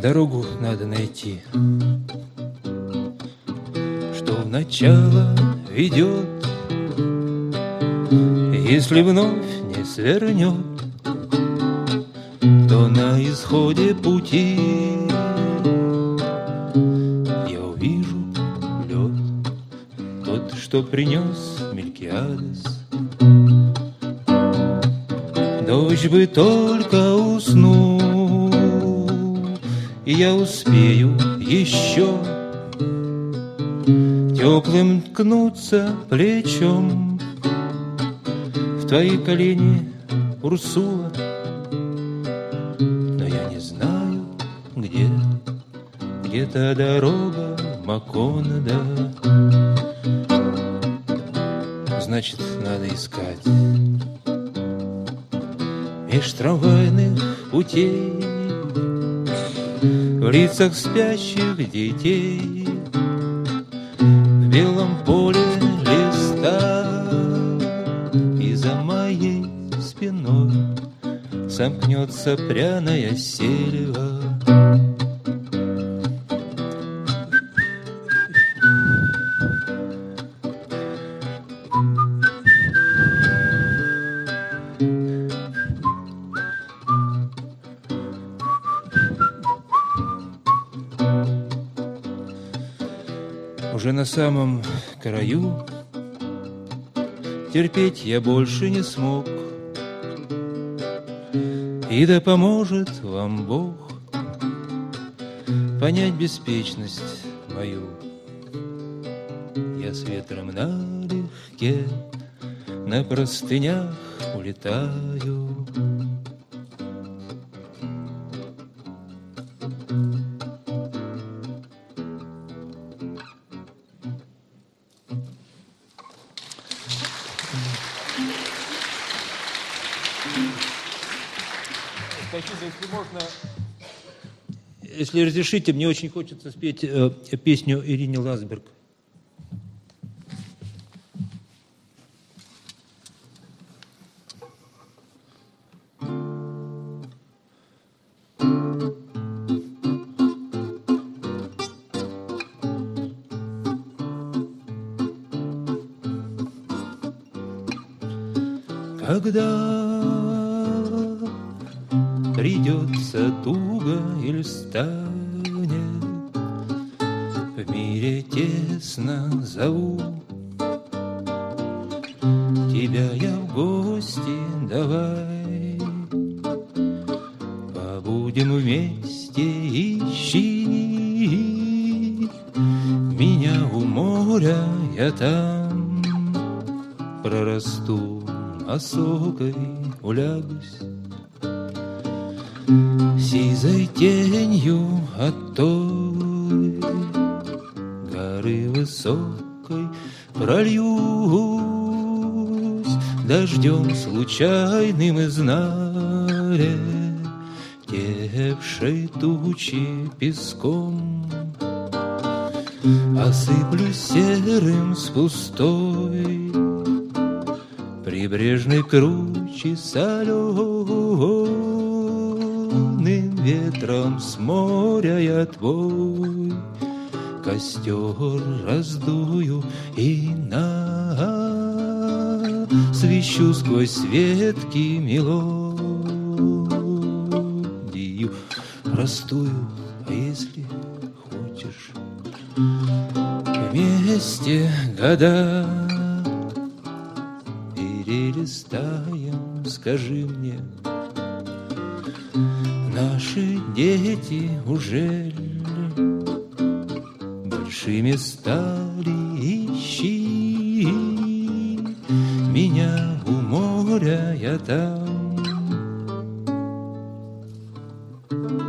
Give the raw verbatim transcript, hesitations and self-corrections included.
Дорогу надо найти, что в начало ведет. Если вновь не свернет, то на исходе пути я увижу лед, тот, что принес Мелькиадес. Дождь бы только уснул, и я успею еще теплым ткнуться плечом в твои колени, Урсула. Но я не знаю, где, где та дорога Макондо. Значит, надо искать меж трамвайных путей, в лицах спящих детей, в белом поле листа. И за моей спиной сомкнется пряная сельва. Уже на самом краю терпеть я больше не смог. И да поможет вам Бог понять беспечность мою. Я с ветром налегке на простынях улетаю. Спасибо, если можно. Если разрешите, мне очень хочется спеть э, песню Ирине Ласберг. Когда придется туго или станет, в мире тесно зову тебя я в гости, давай побудем вместе, ищи меня у моря, я там прорасту осокой, улягусь сизой тенью от той горы высокой, прольюсь дождем случайным из наре, тевшей тучи песком, осыплюсь серым с пустой прибрежной кручи соленым ветром с моря я твой костер раздую и на свищу сквозь ветки мелодию простую. А если хочешь вместе года перелистаем, скажи мне, наши дети уже большими стали, ищи меня у моря, я там